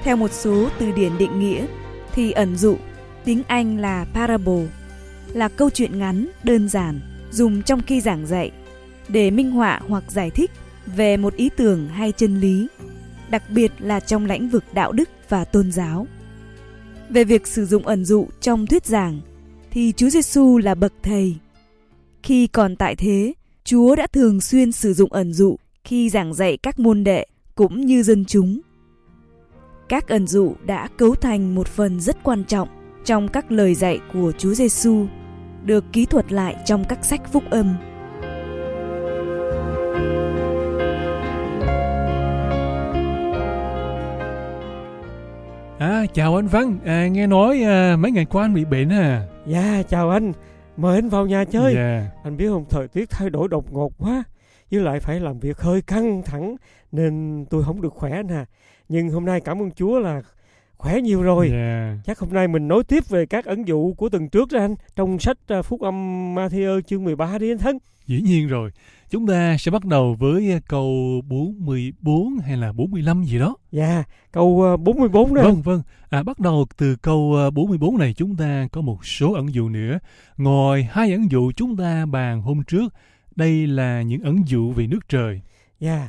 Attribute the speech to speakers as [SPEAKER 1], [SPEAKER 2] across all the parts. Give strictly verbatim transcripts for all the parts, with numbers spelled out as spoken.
[SPEAKER 1] Theo một số từ điển định nghĩa thì ẩn dụ, tiếng Anh là parable, là câu chuyện ngắn, đơn giản, dùng trong khi giảng dạy để minh họa hoặc giải thích về một ý tưởng hay chân lý, đặc biệt là trong lĩnh vực đạo đức và tôn giáo. Về việc sử dụng ẩn dụ trong thuyết giảng thì Chúa Giêsu là bậc thầy. Khi còn tại thế, Chúa đã thường xuyên sử dụng ẩn dụ khi giảng dạy các môn đệ cũng như dân chúng. Các ẩn dụ đã cấu thành một phần rất quan trọng trong các lời dạy của Chúa Giêsu, được ký thuật lại trong các sách phúc âm.
[SPEAKER 2] À, chào anh Văn, à, nghe nói à, mấy ngày qua anh bị bệnh à?
[SPEAKER 3] Dạ, chào anh, mời anh vào nhà chơi.
[SPEAKER 2] Dạ.
[SPEAKER 3] Anh biết không, thời tiết thay đổi đột ngột quá, với lại phải làm việc hơi căng thẳng nên tôi không được khỏe nè. Nhưng hôm nay cảm ơn Chúa là khỏe nhiều rồi.
[SPEAKER 2] Dạ.
[SPEAKER 3] Chắc hôm nay mình nối tiếp về các ẩn dụ của tuần trước đó anh, trong sách Phúc âm Ma-thi-ơ chương mười ba đi anh thân.
[SPEAKER 2] Dĩ nhiên rồi, chúng ta sẽ bắt đầu với câu bốn mươi bốn hay là bốn mươi lăm gì đó.
[SPEAKER 3] Dạ, câu bốn mươi bốn đó.
[SPEAKER 2] Vâng, vâng. À, bắt đầu từ câu bốn mươi bốn này chúng ta có một số ẩn dụ nữa. Ngoài hai ẩn dụ chúng ta bàn hôm trước, đây là những ẩn dụ về nước trời.
[SPEAKER 3] Dạ,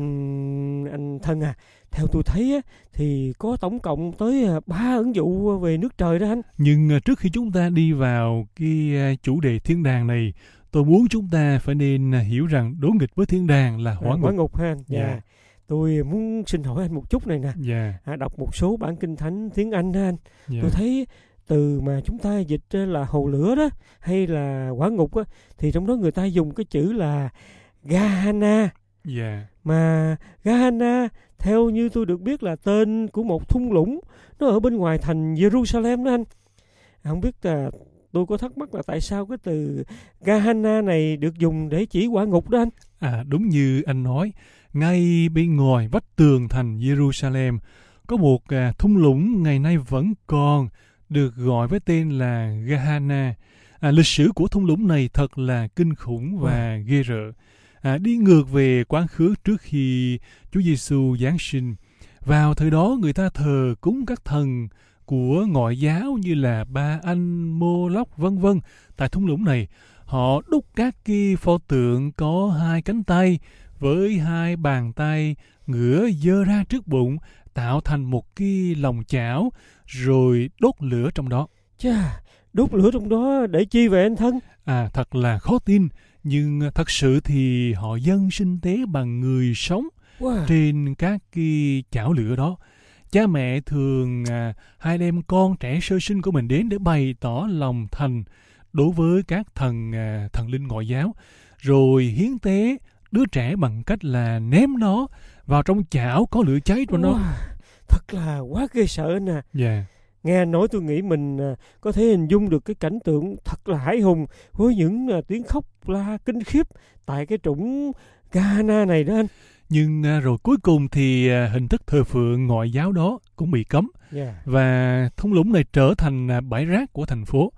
[SPEAKER 3] anh anh thân à, theo tôi thấy á, thì có tổng cộng tới ba ẩn dụ về nước trời đó anh.
[SPEAKER 2] Nhưng trước khi chúng ta đi vào cái chủ đề thiên đàng này, tôi muốn chúng ta phải nên hiểu rằng đối nghịch với thiên đàng là hỏa
[SPEAKER 3] à,
[SPEAKER 2] ngục.
[SPEAKER 3] Hỏa ngục ha anh. Dạ.
[SPEAKER 2] Yeah.
[SPEAKER 3] Tôi muốn xin hỏi anh một chút này nè.
[SPEAKER 2] Yeah.
[SPEAKER 3] À, đọc một số bản kinh thánh tiếng Anh đó anh.
[SPEAKER 2] Yeah.
[SPEAKER 3] Tôi thấy từ mà chúng ta dịch là hồ lửa đó hay là hỏa ngục á, thì trong đó người ta dùng cái chữ là Gehenna.
[SPEAKER 2] Yeah.
[SPEAKER 3] Mà Gehenna theo như tôi được biết là tên của một thung lũng, nó ở bên ngoài thành Jerusalem đó anh. Không biết là tôi có thắc mắc là tại sao cái từ Gehenna này được dùng để chỉ hỏa ngục đó anh.
[SPEAKER 2] À, đúng như anh nói, ngay bên ngoài vách tường thành Jerusalem có một à, thung lũng ngày nay vẫn còn được gọi với tên là Gehenna. À, lịch sử của thung lũng này thật là kinh khủng và wow. ghê rợn. À, đi ngược về quá khứ trước khi Chúa Giêsu giáng sinh. Vào thời đó người ta thờ cúng các thần của ngoại giáo như là Ba Anh, Mô Lóc vân vân. Tại thung lũng này, họ đúc các cái pho tượng có hai cánh tay với hai bàn tay ngửa giơ ra trước bụng, tạo thành một cái lòng chảo rồi đốt lửa trong đó.
[SPEAKER 3] Chà, đốt lửa trong đó để chi vậy anh thân?
[SPEAKER 2] À, thật là khó tin, nhưng thật sự thì họ dâng sinh tế bằng người sống wow. trên các cái chảo lửa đó. Cha mẹ thường à, hay đem con trẻ sơ sinh của mình đến để bày tỏ lòng thành đối với các thần à, thần linh ngoại giáo, rồi hiến tế đứa trẻ bằng cách là ném nó vào trong chảo có lửa cháy trong wow. nó.
[SPEAKER 3] Thật là quá ghê sợ anh à.
[SPEAKER 2] Yeah.
[SPEAKER 3] Nghe nói tôi nghĩ mình à, có thể hình dung được cái cảnh tượng thật là hãi hùng với những à, tiếng khóc la kinh khiếp tại cái trũng Gehenna này đó anh.
[SPEAKER 2] Nhưng à, rồi cuối cùng thì à, hình thức thờ phượng ngoại giáo đó cũng bị cấm.
[SPEAKER 3] Yeah.
[SPEAKER 2] Và thung lũng này trở thành à, bãi rác của thành phố.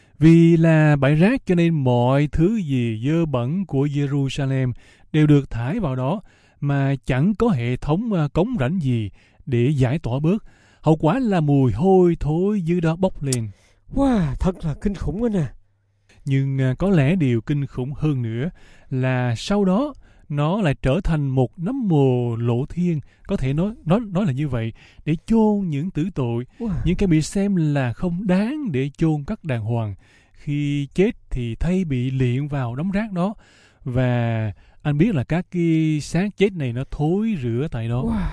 [SPEAKER 2] Vì là bãi rác cho nên mọi thứ gì dơ bẩn của Jerusalem đều được thải vào đó mà chẳng có hệ thống à, cống rãnh gì để giải tỏa bớt. Hậu quả là mùi hôi thối dưới đó bốc lên.
[SPEAKER 3] Wow, thật là kinh khủng anh à.
[SPEAKER 2] Nhưng à, có lẽ điều kinh khủng hơn nữa là sau đó nó lại trở thành một nấm mồ lộ thiên, có thể nói nói nói là như vậy, để chôn những tử tội, wow. những cái bị xem là không đáng để chôn cất đàng hoàng. Khi chết thì thay bị liệng vào đống rác đó, và anh biết là các cái xác chết này nó thối rữa tại đó.
[SPEAKER 3] Wow.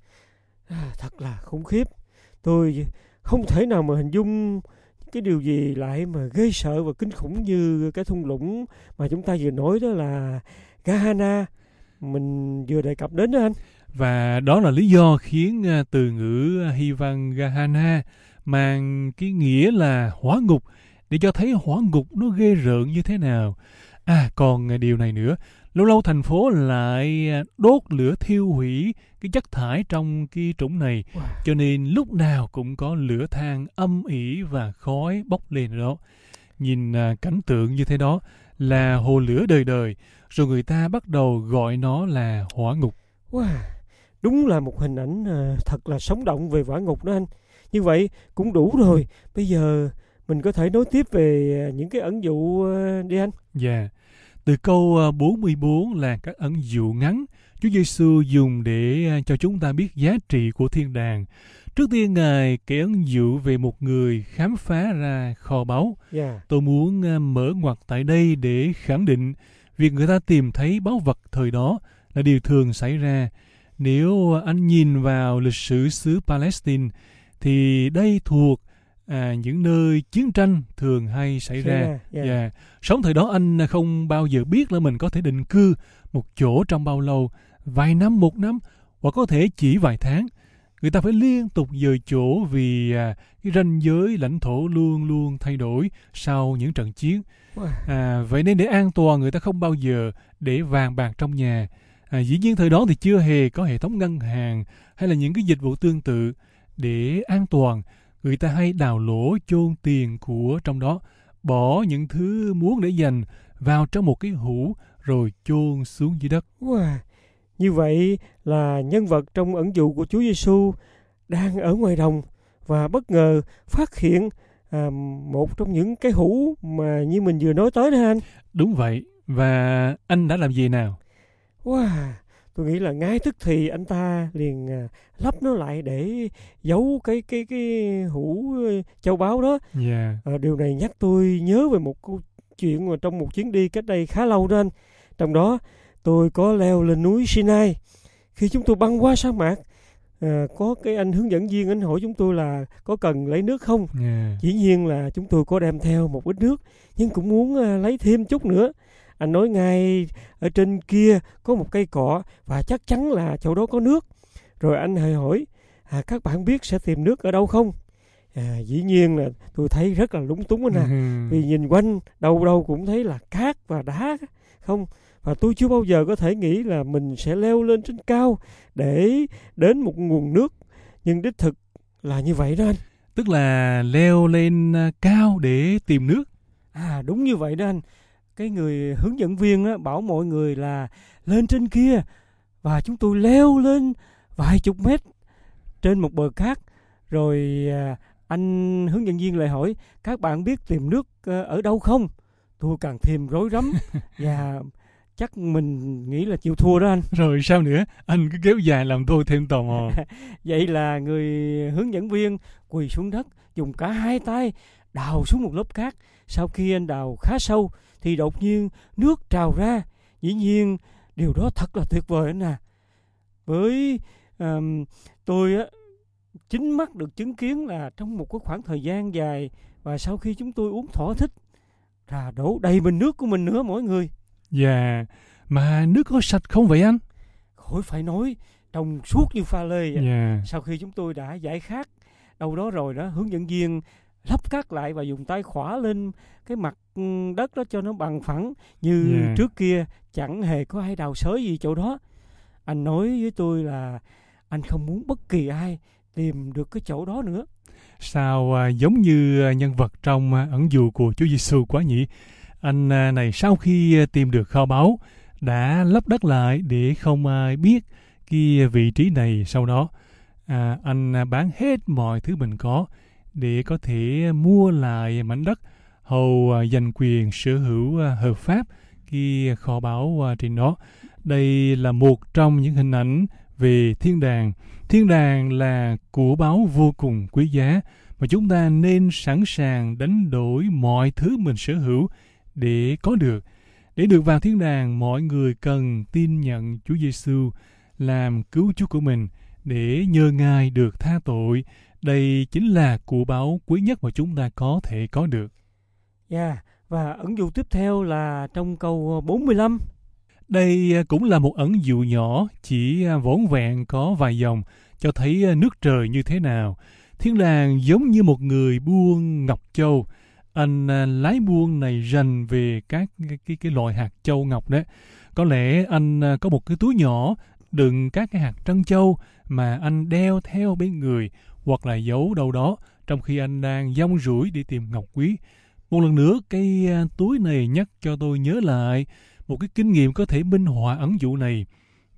[SPEAKER 3] À, thật là khủng khiếp. Tôi không thể nào mà hình dung cái điều gì lại mà ghê sợ và kinh khủng như cái thung lũng mà chúng ta vừa nói đó là Gehenna mình vừa đề cập đến đó anh.
[SPEAKER 2] Và đó là lý do khiến từ ngữ Hy văn Gehenna mang cái nghĩa là hỏa ngục, để cho thấy hỏa ngục nó ghê rợn như thế nào. À, còn điều này nữa, lâu lâu thành phố lại đốt lửa thiêu hủy cái chất thải trong cái trũng này, wow. cho nên lúc nào cũng có lửa than âm ỉ và khói bốc lên đó. Nhìn à, cảnh tượng như thế đó là hồ lửa đời đời, rồi người ta bắt đầu gọi nó là hỏa ngục.
[SPEAKER 3] Wow. Đúng là một hình ảnh à, thật là sống động về quả ngục đó anh. Như vậy cũng đủ rồi. Bây giờ mình có thể nói tiếp về những cái ẩn dụ à, đi anh.
[SPEAKER 2] Dạ. Yeah. Từ câu à, bốn mươi bốn là các ẩn dụ ngắn Chúa Giêsu dùng để à, cho chúng ta biết giá trị của thiên đàng. Trước tiên Ngài kể ẩn dụ về một người khám phá ra kho báu.
[SPEAKER 3] Yeah.
[SPEAKER 2] Tôi muốn à, mở ngoặt tại đây để khẳng định việc người ta tìm thấy báu vật thời đó là điều thường xảy ra. Nếu anh nhìn vào lịch sử xứ Palestine thì đây thuộc à, những nơi chiến tranh thường hay xảy ra.
[SPEAKER 3] Yeah. Yeah.
[SPEAKER 2] Yeah. Sống thời đó anh không bao giờ biết là mình có thể định cư một chỗ trong bao lâu, vài năm, một năm, hoặc có thể chỉ vài tháng. Người ta phải liên tục dời chỗ vì à, cái ranh giới lãnh thổ luôn luôn thay đổi sau những trận chiến. À, vậy nên để an toàn người ta không bao giờ để vàng bạc trong nhà. À, dĩ nhiên thời đó thì chưa hề có hệ thống ngân hàng hay là những cái dịch vụ tương tự. Để an toàn, người ta hay đào lỗ chôn tiền của trong đó, bỏ những thứ muốn để dành vào trong một cái hũ rồi chôn xuống dưới đất.
[SPEAKER 3] Wow. Như vậy là nhân vật trong ẩn dụ của Chúa Giêsu đang ở ngoài đồng và bất ngờ phát hiện à, một trong những cái hũ mà như mình vừa nói tới đó anh.
[SPEAKER 2] Đúng vậy. Và anh đã làm gì nào?
[SPEAKER 3] Wow. Tôi nghĩ là ngay tức thì anh ta liền à, lắp nó lại để giấu cái cái cái hũ châu báu đó.
[SPEAKER 2] Yeah.
[SPEAKER 3] À, điều này nhắc tôi nhớ về một câu chuyện mà trong một chuyến đi cách đây khá lâu đó anh. Trong đó tôi có leo lên núi Sinai. Khi chúng tôi băng qua sa mạc, à, có cái anh hướng dẫn viên anh hỏi chúng tôi là có cần lấy nước không.
[SPEAKER 2] Yeah.
[SPEAKER 3] Dĩ nhiên là chúng tôi có đem theo một ít nước, nhưng cũng muốn à, lấy thêm chút nữa. Anh nói ngay ở trên kia có một cây cọ và chắc chắn là chỗ đó có nước. Rồi anh hãy hỏi, à, các bạn biết sẽ tìm nước ở đâu không? À, dĩ nhiên là tôi thấy rất là lúng túng anh à.
[SPEAKER 2] Uh-huh.
[SPEAKER 3] Vì nhìn quanh đâu đâu cũng thấy là cát và đá không. Và tôi chưa bao giờ có thể nghĩ là mình sẽ leo lên trên cao để đến một nguồn nước. Nhưng đích thực là như vậy đó anh.
[SPEAKER 2] Tức là leo lên cao để tìm nước.
[SPEAKER 3] À đúng như vậy đó anh. Cái người hướng dẫn viên á, bảo mọi người là lên trên kia. Và chúng tôi leo lên vài chục mét trên một bờ cát. Rồi à, anh hướng dẫn viên lại hỏi, các bạn biết tìm nước ở đâu không? Tôi càng thêm rối rắm. Và chắc mình nghĩ là chịu thua đó anh.
[SPEAKER 2] Rồi sao nữa? Anh cứ kéo dài làm tôi thêm tò mò.
[SPEAKER 3] Vậy là người hướng dẫn viên quỳ xuống đất, dùng cả hai tay đào xuống một lớp cát. Sau khi anh đào khá sâu thì đột nhiên nước trào ra. Dĩ nhiên điều đó thật là tuyệt vời anh à. Với um, tôi á, chính mắt được chứng kiến là trong một cái khoảng thời gian dài và sau khi chúng tôi uống thỏa thích, trà đổ đầy bình nước của mình nữa mọi người.
[SPEAKER 2] Dạ, yeah. Mà nước có sạch không vậy anh?
[SPEAKER 3] Khỏi phải nói, trong suốt như pha lê.
[SPEAKER 2] Yeah.
[SPEAKER 3] Sau khi chúng tôi đã giải khát đâu đó rồi đó, hướng dẫn viên lấp cát lại và dùng tay khỏa lên cái mặt đất đó cho nó bằng phẳng như yeah. trước kia chẳng hề có ai đào xới gì chỗ đó. Anh nói với tôi là anh không muốn bất kỳ ai tìm được cái chỗ đó nữa.
[SPEAKER 2] Sao à, giống như nhân vật trong à, ẩn dụ của Chúa Giêsu quá nhỉ? Anh à, này sau khi tìm được kho báu đã lấp đất lại để không ai biết cái vị trí này. Sau đó à, anh à, bán hết mọi thứ mình có để có thể mua lại mảnh đất hầu à, giành quyền sở hữu à, hợp pháp cái kho báu à, trên đó. Đây là một trong những hình ảnh về thiên đàng. Thiên đàng là của báu vô cùng quý giá mà chúng ta nên sẵn sàng đánh đổi mọi thứ mình sở hữu để có được. Để được vào thiên đàng, mọi người cần tin nhận Chúa Giêsu làm cứu Chúa của mình để nhờ Ngài được tha tội. Đây chính là của báu quý nhất mà chúng ta có thể có được.
[SPEAKER 3] Dạ, yeah, và ẩn dụ tiếp theo là trong câu bốn mươi lăm.
[SPEAKER 2] Đây cũng là một ẩn dụ nhỏ, chỉ vỏn vẹn có vài dòng, cho thấy nước trời như thế nào. Thiên đàng giống như một người buôn ngọc châu. Anh lái buôn này rành về các cái, cái, cái loại hạt châu ngọc đấy. Có lẽ anh có một cái túi nhỏ đựng các cái hạt trân châu mà anh đeo theo bên người hoặc là giấu đâu đó trong khi anh đang dong ruổi đi tìm ngọc quý. Một lần nữa, cái túi này nhắc cho tôi nhớ lại một cái kinh nghiệm có thể minh họa ẩn dụ này.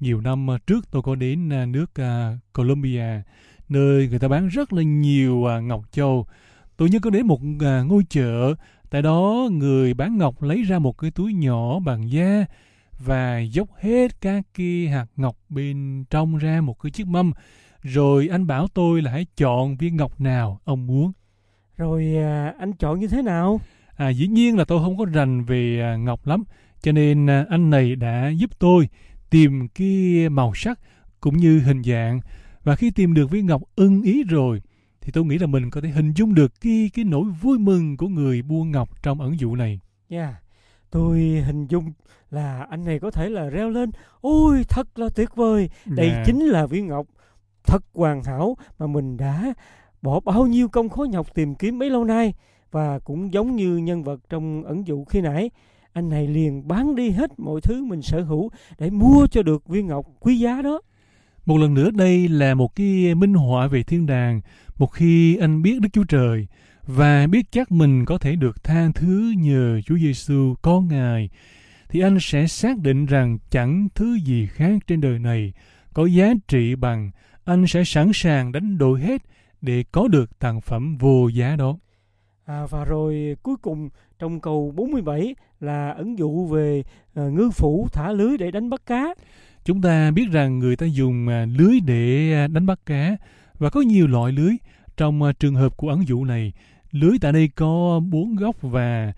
[SPEAKER 2] Nhiều năm trước tôi có đến nước Colombia, nơi người ta bán rất là nhiều ngọc châu. Tôi nhớ có đến một ngôi chợ, tại đó người bán ngọc lấy ra một cái túi nhỏ bằng da và dốc hết các cái hạt ngọc bên trong ra một cái chiếc mâm. Rồi anh bảo tôi là hãy chọn viên ngọc nào ông muốn.
[SPEAKER 3] Rồi à, anh chọn như thế nào?
[SPEAKER 2] À, dĩ nhiên là tôi không có rành về à, ngọc lắm, cho nên à, anh này đã giúp tôi tìm cái màu sắc cũng như hình dạng. Và khi tìm được viên ngọc ưng ý rồi, thì tôi nghĩ là mình có thể hình dung được cái, cái nỗi vui mừng của người buôn ngọc trong ẩn dụ này.
[SPEAKER 3] Yeah. Tôi hình dung là anh này có thể là reo lên: ôi thật là tuyệt vời, đây
[SPEAKER 2] Yeah.
[SPEAKER 3] chính là viên ngọc thật hoàn hảo mà mình đã bỏ bao nhiêu công khó nhọc tìm kiếm bấy lâu nay. Và cũng giống như nhân vật trong ẩn dụ khi nãy, anh này liền bán đi hết mọi thứ mình sở hữu để mua cho được viên ngọc quý giá đó.
[SPEAKER 2] Một lần nữa đây là một cái minh họa về thiên đàng. Một khi anh biết Đức Chúa Trời và biết chắc mình có thể được tha thứ nhờ Chúa Giêsu con Ngài, thì anh sẽ xác định rằng chẳng thứ gì khác trên đời này có giá trị bằng anh sẽ sẵn sàng đánh đổi hết để có được tặng phẩm vô giá đó.
[SPEAKER 3] À, và rồi cuối cùng trong câu bốn mươi bảy là ẩn dụ về à, ngư phủ thả lưới để đánh bắt cá.
[SPEAKER 2] Chúng ta biết rằng người ta dùng à, lưới để à, đánh bắt cá, và có nhiều loại lưới. Trong à, trường hợp của ẩn dụ này, lưới tại đây có bốn góc, và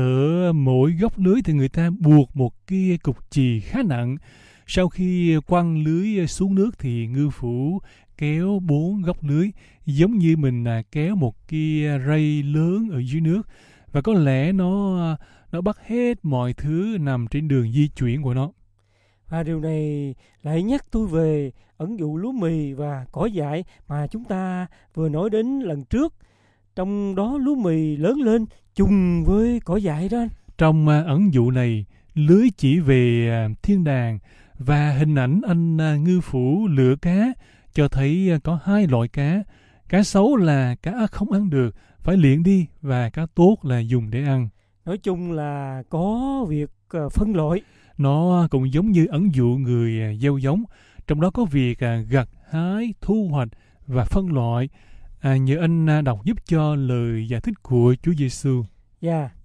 [SPEAKER 2] ở mỗi góc lưới thì người ta buộc một cái cục chì khá nặng. Sau khi quăng lưới xuống nước thì ngư phủ kéo bốn góc lưới giống như mình à, kéo một cái rây lớn ở dưới nước, và có lẽ nó nó bắt hết mọi thứ nằm trên đường di chuyển của nó.
[SPEAKER 3] Và điều này lại nhắc tôi về ẩn dụ lúa mì và cỏ dại mà chúng ta vừa nói đến lần trước. Trong đó lúa mì lớn lên chung với cỏ dại đó anh.
[SPEAKER 2] Trong à, ẩn dụ này, lưới chỉ về à, thiên đàng, và hình ảnh anh à, ngư phủ lựa cá cho thấy à, có hai loại cá. Cá xấu là cá không ăn được, phải liệng đi, và cá tốt là dùng để ăn.
[SPEAKER 3] Nói chung là có việc uh, phân loại.
[SPEAKER 2] Nó cũng giống như ẩn dụ người uh, gieo giống, trong đó có việc uh, gặt, hái, thu hoạch và phân loại. À, nhờ anh uh, đọc giúp cho lời giải thích của Chúa Giêsu.
[SPEAKER 3] Dạ. Yeah.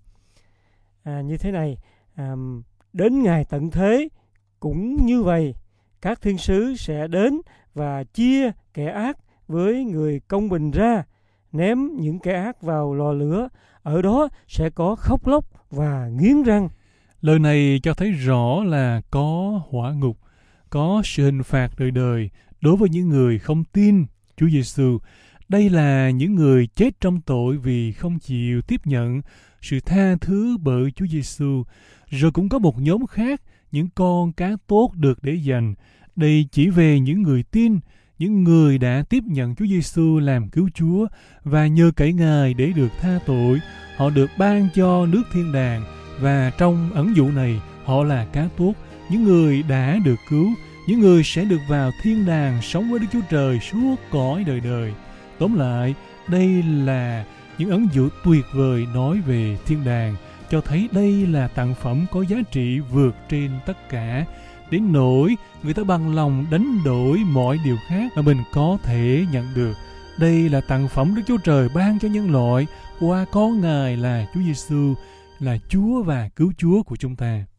[SPEAKER 3] À, như thế này, à, đến ngày tận thế cũng như vậy, các thiên sứ sẽ đến và chia kẻ ác với người công bình ra, ném những kẻ ác vào lò lửa, ở đó sẽ có khóc lóc và nghiến răng.
[SPEAKER 2] Lời này cho thấy rõ là có hỏa ngục, có sự hình phạt đời đời đối với những người không tin Chúa Giêsu. Đây là những người chết trong tội vì không chịu tiếp nhận sự tha thứ bởi Chúa Giêsu. Rồi cũng có một nhóm khác, những con cá tốt được để dành. Đây chỉ về những người tin, những người đã tiếp nhận Chúa Giêsu làm cứu Chúa và nhờ cậy Ngài để được tha tội. Họ được ban cho nước thiên đàng, và trong ẩn dụ này họ là cá tốt, những người đã được cứu, những người sẽ được vào thiên đàng sống với Đức Chúa Trời suốt cõi đời đời. Tóm lại, đây là những ẩn dụ tuyệt vời nói về thiên đàng, cho thấy đây là tặng phẩm có giá trị vượt trên tất cả, đến nỗi người ta bằng lòng đánh đổi mọi điều khác mà mình có thể nhận được. Đây là tặng phẩm Đức Chúa Trời ban cho nhân loại qua con Ngài là Chúa Giêsu, là Chúa và Cứu Chúa của chúng ta.